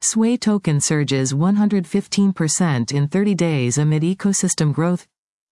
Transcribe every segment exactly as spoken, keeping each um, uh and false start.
Sway token surges one hundred fifteen percent in thirty days amid ecosystem growth.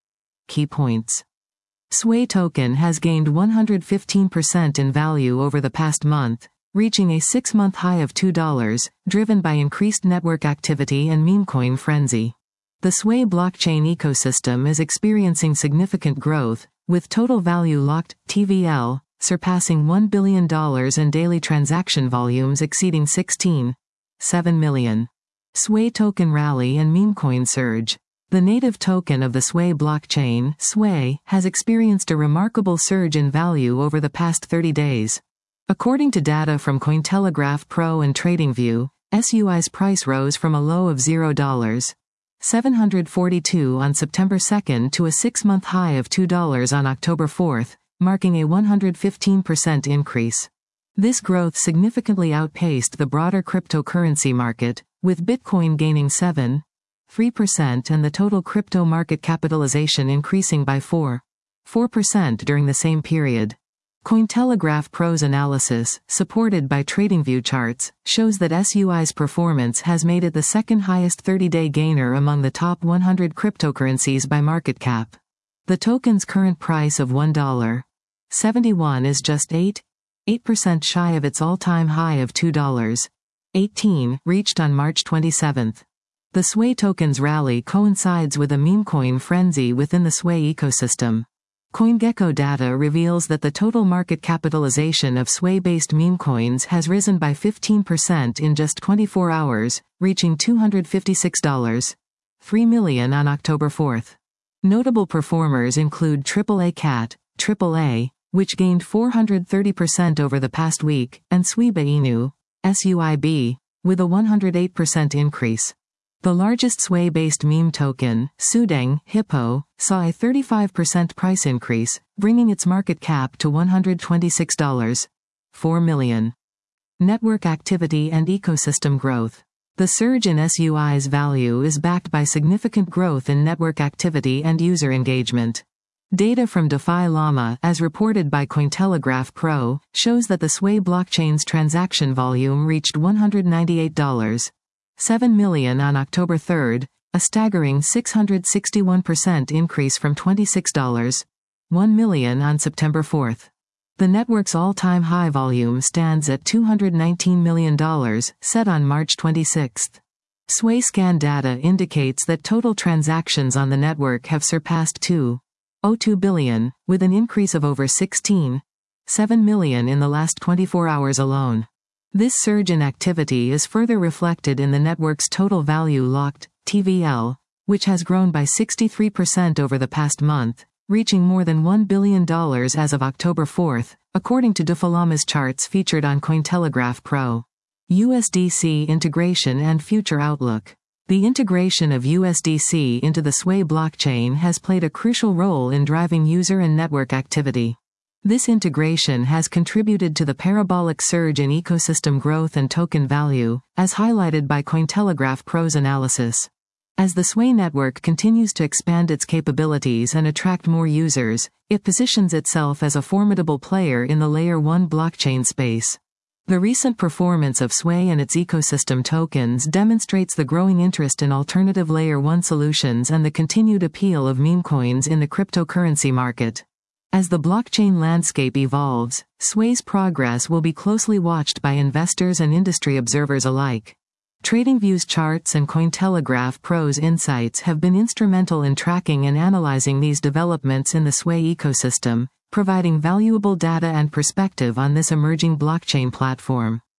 Key points. Sway token has gained one hundred fifteen percent in value over the past month, reaching a six-month high of two dollars, driven by increased network activity and memecoin frenzy. The Sway blockchain ecosystem is experiencing significant growth, with total value locked, T V L, surpassing one billion dollars and daily transaction volumes exceeding sixteen point seven million. Sway token rally and memecoin surge. The native token of the Sway blockchain, Sway, has experienced a remarkable surge in value over the past thirty days. According to data from Cointelegraph Pro and TradingView, S U I's price rose from a low of zero dollars seven hundred forty-two on September second to a six-month high of two dollars on October fourth, marking a one hundred fifteen percent increase. This growth significantly outpaced the broader cryptocurrency market, with Bitcoin gaining seven point three percent and the total crypto market capitalization increasing by four point four percent during the same period. Cointelegraph Pro's analysis, supported by TradingView charts, shows that S U I's performance has made it the second highest thirty-day gainer among the top one hundred cryptocurrencies by market cap. The token's current price of one dollar seventy-one is just eight point eight percent shy of its all-time high of two dollars eighteen, reached on March twenty-seventh. The Sway token's rally coincides with a memecoin frenzy within the Sway ecosystem. CoinGecko data reveals that the total market capitalization of Sway-based memecoins has risen by fifteen percent in just twenty-four hours, reaching two hundred fifty-six point three million dollars on October fourth. Notable performers include triple A Cat, triple A, which gained four hundred thirty percent over the past week, and Suiba Inu, S U I B, with a one hundred eight percent increase. The largest Sway-based meme token, Sudeng, Hippo, saw a thirty-five percent price increase, bringing its market cap to one hundred twenty-six point four million dollars. Network activity and ecosystem growth. The surge in S U I's value is backed by significant growth in network activity and user engagement. Data from DeFi Llama, as reported by Cointelegraph Pro, shows that the Sway blockchain's transaction volume reached one hundred ninety-eight point seven million dollars on October third, a staggering six hundred sixty-one percent increase from twenty-six point one million dollars on September fourth. The network's all-time high volume stands at two hundred nineteen million dollars, set on March twenty-sixth. SwayScan data indicates that total transactions on the network have surpassed two point zero two billion, with an increase of over sixteen point seven million in the last twenty-four hours alone. This surge in activity is further reflected in the network's total value locked, T V L, which has grown by sixty-three percent over the past month, reaching more than one billion dollars as of October fourth, according to DeFi Llama's charts featured on Cointelegraph Pro. U S D C integration and future outlook. The integration of U S D C into the Sway blockchain has played a crucial role in driving user and network activity. This integration has contributed to the parabolic surge in ecosystem growth and token value, as highlighted by Cointelegraph Pro's analysis. As the Sway network continues to expand its capabilities and attract more users, it positions itself as a formidable player in the Layer one blockchain space. The recent performance of Sway and its ecosystem tokens demonstrates the growing interest in alternative Layer one solutions and the continued appeal of meme coins in the cryptocurrency market. As the blockchain landscape evolves, Sway's progress will be closely watched by investors and industry observers alike. TradingView's charts and Cointelegraph Pro's insights have been instrumental in tracking and analyzing these developments in the Sway ecosystem, providing valuable data and perspective on this emerging blockchain platform.